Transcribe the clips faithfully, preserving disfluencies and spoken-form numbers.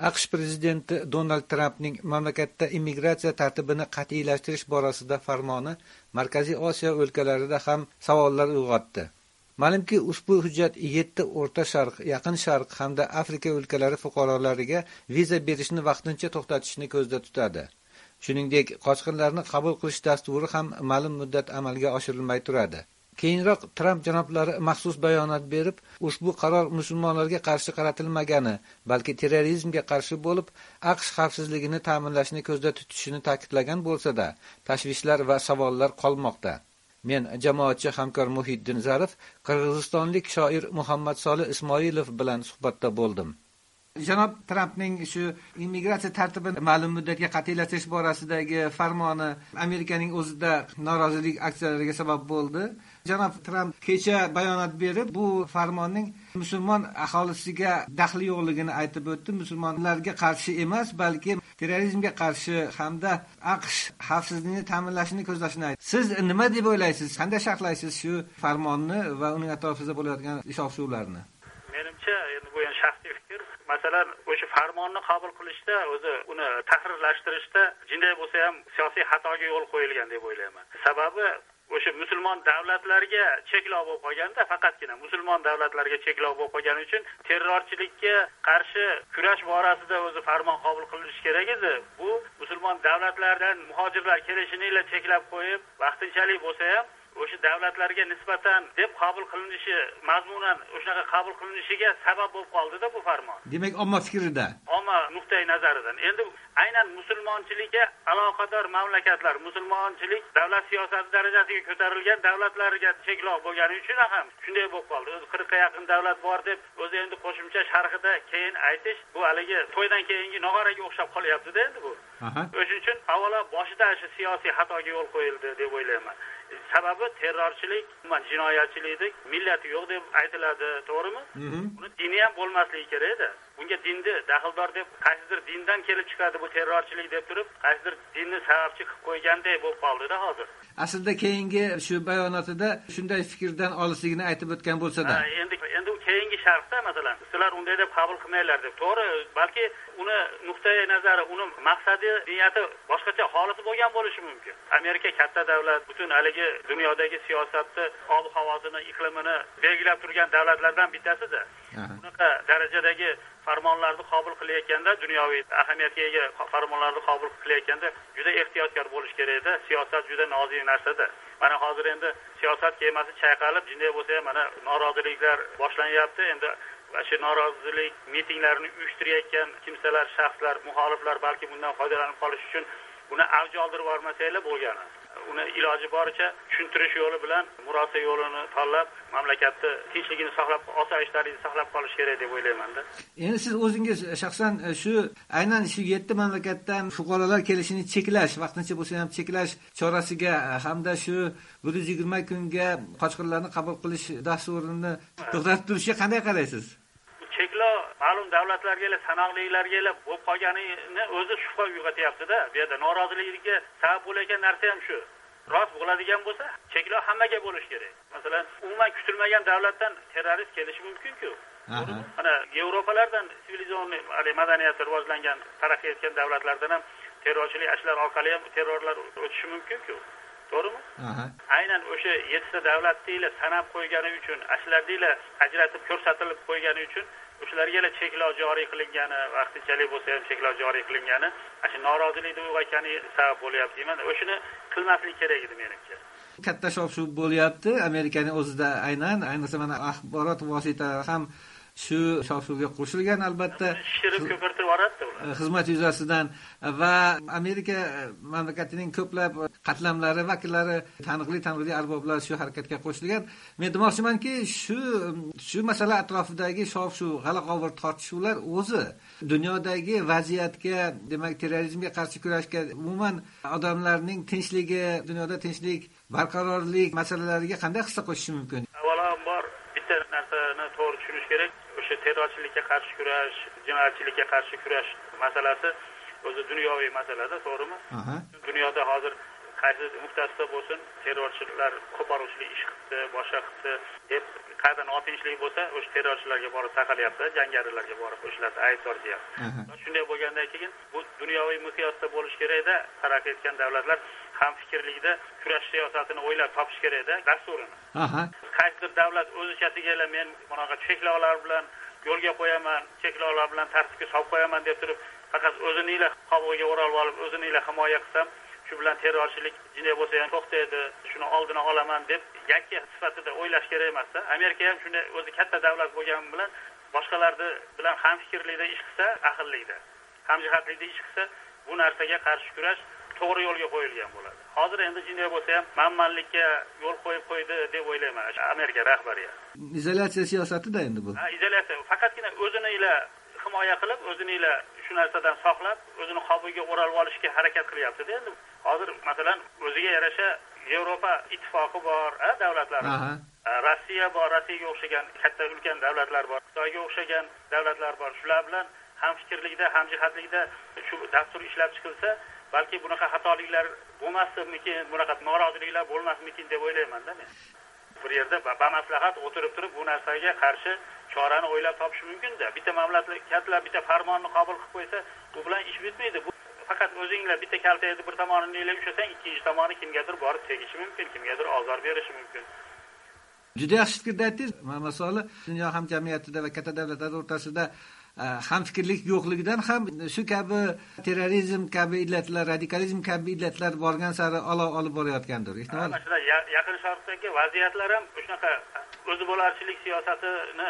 AQSh prezidenti Donald Trampning mamlakatda immigratsiya tartibini qat'iylashtirish borasida farmoni Markaziy Osiyo o'lkalarida ham savollar uyg'otdi. Ma'lumki, ushbu hujjat yetti O'rta Sharq, Yaqin Sharq hamda Afrika o'lkalari fuqarolariga viza berishni vaqtincha to'xtatishni ko'zda tutadi. Shuningdek, qochqinlarni qabul qilish dasturi ham ma'lum muddat amalga oshirilmay turadi. Keyinroq Tramp janoblari maxsus bayonot berib, ushbu qaror musulmonlarga qarshi qaratilmagani, balki terrorizmga qarshi bo'lib, AQSh xavfsizligini ta'minlashni ko'zda tutishini ta'kidlagan bo'lsa-da, tashvishlar va savollar qolmoqda. Men jamoatchi hamkor Muhiddin Zarif qirg'izistonlik shoir Muhammad Solih Ismoilov bilan suhbatda bo'ldim. Janob Trampning shu immigratsiya tartibini ma'lum muddatga qat'iylashtirish borasidagi farmoni Amerikaning o'zida norozilik aksiyalariga sabab bo'ldi. Janob Tramp kecha bayonot berib, bu farmonning musulmon aholisiga daxli yo'qligini aytib o'tdi. Musulmonlarga qarshi emas, balki terrorizmga qarshi hamda AQSh xavfsizligini ta'minlashni ko'zlashini aytdi. Siz nima deb o'ylaysiz? Qanday sharhlaysiz shu farmonni va uning atrofida bo'layotgan shov-shuvlarni? Menimcha, endi bu ham shaxsiy fikr. Masalan, o'sha farmonni qabul qilishda, o'zi uni tahrirlashtirishda jinday bo'lsa ham siyosiy xatoga yo'l qo'yilgan deb o'ylayman. Sababi o'sha musulmon davlatlarga cheklov bo'lib qolganda, faqatgina musulmon davlatlarga cheklov bo'lib qolgani uchun terrorchilikka qarshi kurash borasida o'zi farmon qabul qilinishi kerak edi. Bu musulmon davlatlardan muhojirlar kelishini cheklab qo'yib, vaqtinchalik bo'lsa ham o'sha davlatlarga nisbatan deb qabul qilinishi, mazmunan o'shaqa qabul qilinishiga sabab bo'lib qoldi-da bu farmon. Demak, omma fikrida, omma nuqtai nazaridan. Endi aynan musulmonchilikka aloqador mamlakatlar, musulmonchilik davlat siyosati darajasiga ko'tarilgan davlatlarga cheklov bo'lgani uchun ham shunday bo'lib qoldi. O'zi qirqqa yaqin davlat bor deb o'zi endi qo'shimcha sharhida keyin aytish, bu haligi to'ydan keyingi nog'oraga o'xshab qolyapti-da endi bu. O'shuning uchun avvalo boshida shu siyosiy xatoga yo'l qo'yildi deb o'ylayman. Sababi terrorchilik, jinoyatchilik millati yo'q deb aytiladi, to'g'rimi? Buni dini ham bo'lmasligi kerak edi. Bunga dinni daxldor deb, qaysidir dindan kelib chiqadi bu terrorchilik deb turib, qaysidir dinni sababchi qilib qo'yganday bo'lib qoldi-da hozir. Aslida keyingi shu bayonotida shunday fikrdan olisligini aytib o'tgan bo'lsa-da. Endi endi u keyingi sharhda masalan, sizlar unday deb qabul qilmanglar deb. To'g'ri, balki uni nuqtai nazari, uni maqsadi, niyati boshqacha holati bo'lgan bo'lishi mumkin. Amerika katta davlat, butun haligi dunyodagi siyosatni, ob-havosini, iqlimini belgilab turgan davlatlardan bittasida. Bunaqa darajadagi farmonlarni qabul qilayotganda, dunyoviy ahamiyatga ega farmonlarni qabul qilayotganda juda ehtiyotkor bo'lish kerak edi. Siyosat juda nozik narsa-da. Mana hozir endi siyosat kemasi chayqalib, jinday bo'lsa ham mana noroziliklar boshlanyapti. Endi shu norozilik mitinglarini uyushtirayotgan kimsalar, shaxslar, muxoliflar balki bundan foydalanib qolish uchun buni avj oldirib bormasanglar bo'lgani. Uni iloji boricha tushuntirish yo'li bilan murosa yo'lini tanlab, mamlakatni tinchligini saqlab, osoyishtaligini saqlab qolish kerak deb o'ylayman-da. Endi siz o'zingiz shaxsan shu aynan shu yetti mamlakatdan fuqarolar kelishini cheklash, vaqtincha bo'lsa ham cheklash chorasiga hamda shu bir yuz yigirma kunga qochqinlarni qabul qilish dasturini to'xtatib turishga qanday qaraysiz? Cheklov ma'lum davlatlarga, sanoqlilarga bo'lib qolganini o'zi shubha uyg'otyapti-da. Bu yerda norozilikka sabab bo'lgan narsa ham shu. Rost bo'ladigan bo'lsa, cheklov hammaga bo'lish kerak. Masalan, umuman kutilmagan davlatdan terrorist kelishi mumkin-ku. Mana Yevropalardan sivilizatsiya madaniyati rivojlangan, taraqqiy etgan davlatlardan ham terrorchilik ashlar orqali ham terrorlar o'tishi mumkin-ku. To'g'rimi? Aynan o'sha yettita davlatni sanab qo'ygani uchun, ashlarni ajratib ko'rsatilib qo'ygani uchun o'shalarga cheklov joriy qilingani, vaqtinchalik bo'lsa ham cheklov joriy qilingani, shu norozilikni uyg'otgani sabab bo'lyapti. Mana o'shini qilmaslik kerak edi menimcha. Katta shov-shuv bo'lyapti Amerikaning o'zida, aynan ayniqsa mana axborot vositalari ham shu shov-shuvga qo'shilgan, albatta shirib ko'pirtirib yuboradi ular xizmat yuzasidan va Amerika mamlakatining ko'plab qatlamlari vakillari, taniqli taniqli arboblar shu harakatga qo'shilgan. Men demoqchimanki, shu shu masala atrofidagi shov-shuv, g'ala-g'ovur tortishuvlar o'zi dunyodagi vaziyatga, demak terrorizmga qarshi kurashga, umuman odamlarning tinchligi, dunyoda tinchlik, barqarorlik masalalariga qanday hissa qo'shishi mumkin? Avvalambor bitta narsani to'g'ri tushunish kerak. O'sha terrorchilikka qarshi kurash, jinoyatchilikka qarshi kurash masalasi o'zi dunyoviy masalada, to'g'rimi? Dunyoda hozir qaysi nuqtasida bo'lsin terrorchilar qo'poruvchilik ish qildi, boshqa qildi deb qayerda notinchlik bo'lsa, o'sha terrorchilarga borib taqalyapti, jangarilarga borib o'shalarni aybdor deyapti. Shunday bo'lgandan keyin bu dunyoviy miqyosda bo'lish kerakda, taraqqiy etgan davlatlar hamfikrlikda kurash siyosatini o'ylab topish kerakda, dasturini. Aha. Qaysidir davlat o'zichasiga men bunaqa cheklovlar bilan yo'lga qo'yaman, cheklovlar bilan tartibga solib qo'yaman deb turib, faqat o'zini qobig'iga o'ralib olib, o'zini himoya qilsam, shu bilan terrorchilik jinay bo'lsa ham to'xtaydi, shuni oldini olaman deb yakka sifatida o'ylash kerak emas-da. Amerika ham shunday o'zi katta davlat bo'lgani bilan boshqalarni bilan hamfikrlikda ish qilsa, aqllikda, hamjihatlikda ish qilsa, bu narsaga qarshi kurash to'g'ri yo'lga qo'yilgan bo'ladi. Hozir endi jinay bo'lsa ham manmanlikka yo'l qo'yib qo'ydi deb o'ylayman Amerika rahbariyati. Izolyatsiya siyosatida endi bu. Ha, izolyatsiya faqatgina o'zini ila himoya qilib, o'zini ila shu narsadan saqlab, o'zini qobiga o'ralib olishga harakat qilyapti-da endi. Hozir masalan o'ziga yarasha Yevropa ittifoqi bor, ha, davlatlar. Rossiya bor, Rossiyaga o'xshagan katta ulkan davlatlar bor, Xitoyga o'xshagan davlatlar bor. Shular bilan hamfikrlikda, hamjihatlikda shu dastur ishlab chiqilsa, balki bunaqa xatoliklar bo'lmasmikin, bunaqa noroziliklar bo'lmasmikin deb o'ylayman-da men. Bir yerda bamaslahat o'tirib turib bu narsaga qarshi chorani o'ylab topish mumkin-da. Bitta mamlakatlar bitta farmonni qabul qilib qo'ysa, bu bilan ish bitmaydi. Bu faqat o'zinglar bitta kaltayni bir tomonini neylab ushlasang, ikkinchi tomoni kimgadir borib tegishi mumkin, kimgadir ozor berishi mumkin. Juda yaxshi fikrda aytdingiz. Masalan, dunyo hamjamiyatida va katta davlatlar o'rtasida hamfikrlik yo'qligidan ham shu kabi terrorizm kabi illatlar, radikalizm kabi illatlar borgan sari olov olib borayotgandir. Ehtimol. Masalan, Yaqin Sharqdagi vaziyatlar ham shunaqa o'zi bo'larchilik siyosatini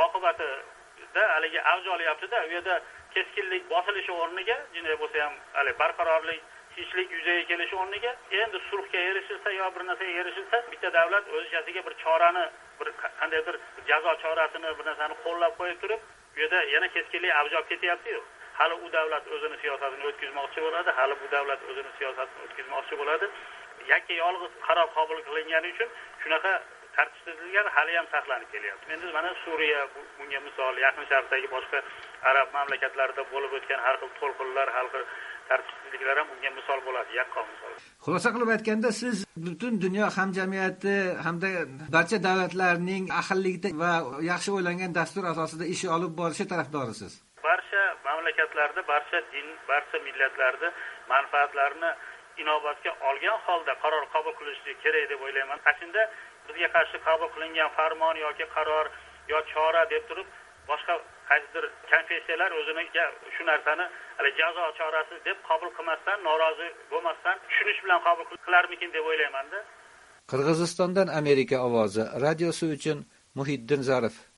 oqibatida haligi avj olyapti-da, u yerda keskinlik bosilishi o'rniga, jinay bo'lsa ham hali barqarorlik, tinchlik yuzaga kelishi o'rniga endi sulhga erishilsa yo bir narsaga erishilsa, bitta davlat o'zichasiga bir chorani, bir qandaydir jazo chorasini, bir narsani qo'llab qo'yib turib, bu yerda yana keskinlik avj olib ketyapti-yu. Hali u davlat o'zini siyosatini o'tkazmoqchi bo'ladi, hali bu davlat o'zini siyosatini o'tkazmoqchi bo'ladi. Yakka yolg'iz qaror qabul qilingani uchun shunaqa tartibsizliklar hali ham saqlanib kelyapti. Endi mana Suriya bunga misol, Yaqin Sharqdagi boshqa arab mamlakatlarida bo'lib o'tgan har xil to'lqinlar, har xil tartibsizliklar ham bunga misol bo'ladi, yaqqol misol. Xulosa qilib aytganda, siz butun dunyo hamjamiyati hamda barcha davlatlarning ahillikda va yaxshi o'ylangan dastur asosida ish olib borishi tarafdorisiz. Barcha mamlakatlarda, barcha din, barcha millatlarda manfaatlarini inobatga olgan holda qaror qabul qilishi kerak deb o'ylayman. Qachonda bizga qarshi qabul qilingan farmon yoki qaror yo chora deb turib, boshqa qaysidir konfessiyalar o'ziniga shu narsani hali jazo chorasi deb qabul qilmasdan, norozi bo'lmasdan tushunish bilan qabul qilarmikin deb o'ylayman-da. Qirg'izistondan Amerika ovozi radiosi uchun Muhiddin Zarif.